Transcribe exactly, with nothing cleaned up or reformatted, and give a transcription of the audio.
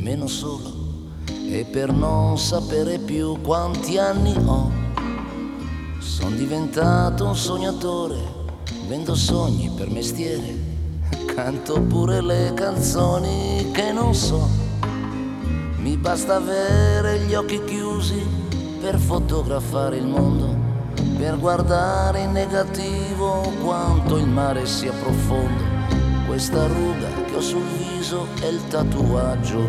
meno solo, e per non sapere più quanti anni ho, son diventato un sognatore, vendo sogni per mestiere, canto pure le canzoni che non so. Mi basta avere gli occhi chiusi per fotografare il mondo, per guardare in negativo quanto il mare sia profondo. Questa ruga che ho sul viso è il tatuaggio